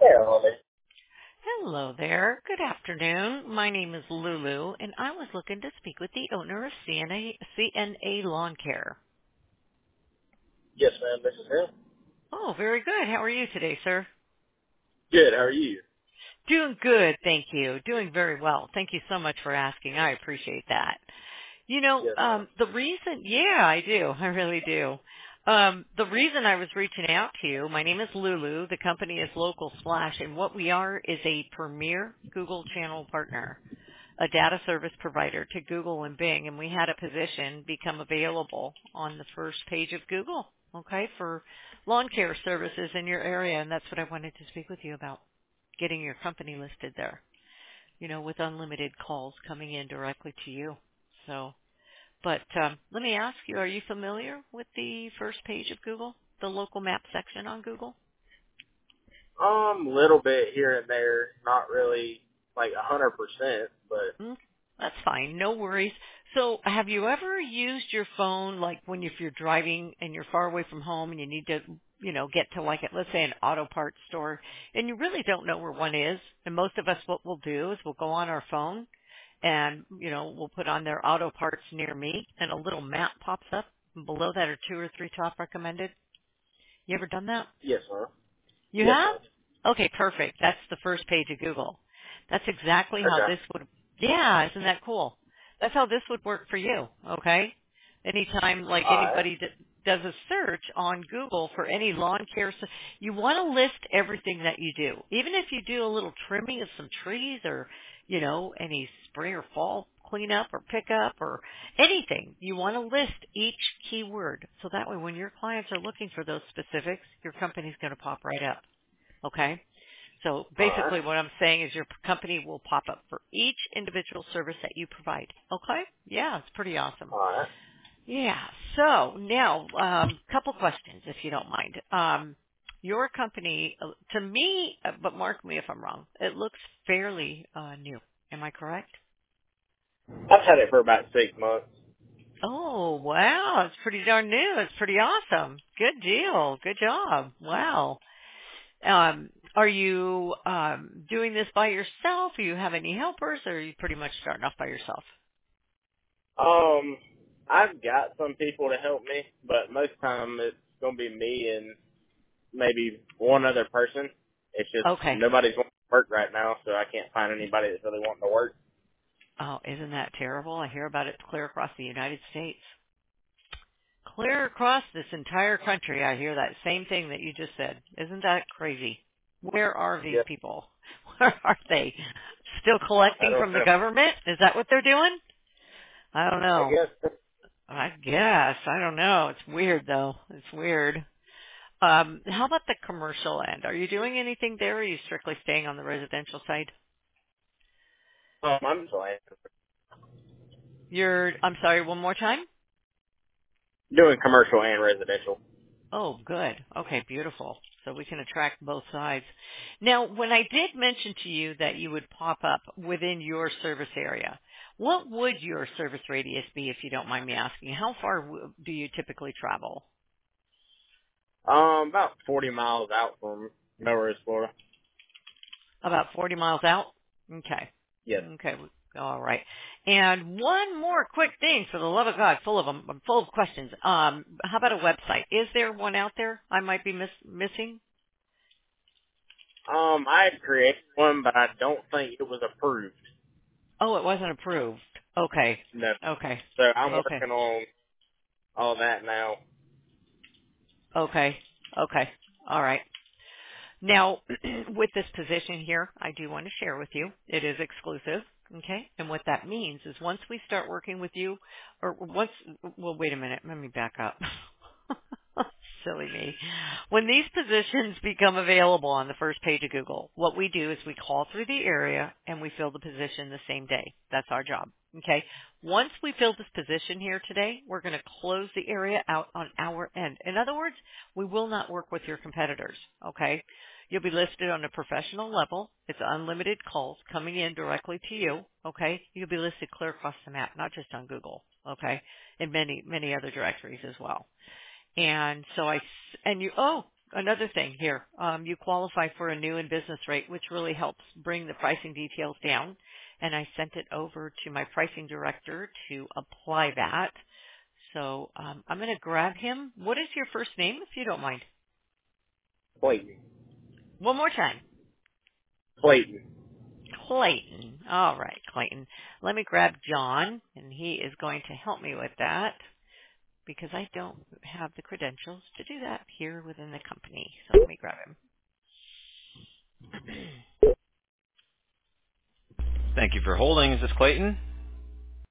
Ollie. Hello there. Good afternoon. My name is Lulu, and I was looking to speak with the owner of CNA Lawn Care. Yes, ma'am. This is him. Oh, very good. How are you today, sir? Good. How are you? Doing good, thank you. Doing very well. Thank you so much for asking. I appreciate that. Yes, ma'am. The reason, yeah, I do. I really do. The reason I was reaching out to you, my name is Lulu. The company is Local Splash, and what we are is a premier Google channel partner, a data service provider to Google and Bing, and we had a position become available on the first page of Google, okay, for lawn care services in your area, and that's what I wanted to speak with you about, getting your company listed there, with unlimited calls coming in directly to you. But let me ask you, are you familiar with the first page of Google, the local map section on Google? Little bit here and there. Not really like 100%, but Mm, That's fine. No worries. So have you ever used your phone, like if you're driving and you're far away from home and you need to, get to let's say an auto parts store, and you really don't know where one is? And most of us, what we'll do is we'll go on our phone and, we'll put on their auto parts near me, and a little map pops up. And below that are 2 or 3 top recommended. You ever done that? yes, ma'am. You Yes, have? ma'am. Okay, perfect. That's the first page of Google. That's exactly how Okay. this would, yeah, isn't that cool? That's how this would work for you, okay? Anytime, like All right. anybody that does a search on Google for any lawn care, you want to list everything that you do. Even if you do a little trimming of some trees or, any spring or fall cleanup or pickup or anything, you want to list each keyword. So that way when your clients are looking for those specifics, your company's going to pop right up. Okay? So All right. basically what I'm saying is your company will pop up for each individual service that you provide. Okay? Yeah, it's pretty awesome. All right. Yeah. So now, couple questions if you don't mind. Your company, to me, but mark me if I'm wrong, it looks fairly new. Am I correct? I've had it for about 6 months. Oh, wow. It's pretty darn new. It's pretty awesome. Good deal. Good job. Wow. Are you doing this by yourself? Do you have any helpers, or are you pretty much starting off by yourself? Um, I've got some people to help me, but most time it's gonna be me and maybe one other person. It's just Okay. nobody's wanting to work right now, so I can't find anybody that's really wanting to work. Oh, isn't that terrible? I hear about it clear across the United States. Clear across this entire country, I hear that same thing that you just said. Isn't that crazy? Where are these Yeah. people? Where are they? Still I collecting don't from the know. government? Is that what they're doing? I don't I know. guess. I guess. I don't know. It's weird though. It's weird. How about the commercial end? Are you doing anything there, or are you strictly staying on the residential side? I'm sorry. I'm sorry, one more time? Doing commercial and residential. Oh, good. Okay, beautiful. So we can attract both sides. Now, when I did mention to you that you would pop up within your service area, what would your service radius be, if you don't mind me asking? How far do you typically travel? About 40 miles out from Melrose, Florida. About 40 miles out? Okay. Yes. Okay. All right. And one more quick thing, for the love of God, full of them, I'm full of questions. How about a website? Is there one out there I might be missing? I had created one, but I don't think it was approved. Oh, it wasn't approved. Okay. No. Okay. So I'm Okay. working on all that now. Okay. Okay. All right. Now, with this position here, I do want to share with you, it is exclusive, okay? And what that means is once we start working with you, well, wait a minute, let me back up. Silly me. When these positions become available on the first page of Google, what we do is we call through the area and we fill the position the same day. That's our job, okay? Once we fill this position here today, we're going to close the area out on our end. In other words, we will not work with your competitors, okay? You'll be listed on a professional level. It's unlimited calls coming in directly to you, okay? You'll be listed clear across the map, not just on Google, okay? In many, many other directories as well. And so another thing here. You qualify for a new and business rate, which really helps bring the pricing details down. And I sent it over to my pricing director to apply that. So I'm going to grab him. What is your first name, if you don't mind? Clayton. One more time. Clayton. Clayton. All right, Clayton. Let me grab John, and he is going to help me with that because I don't have the credentials to do that here within the company. So let me grab him. Thank you for holding. Is this Clayton?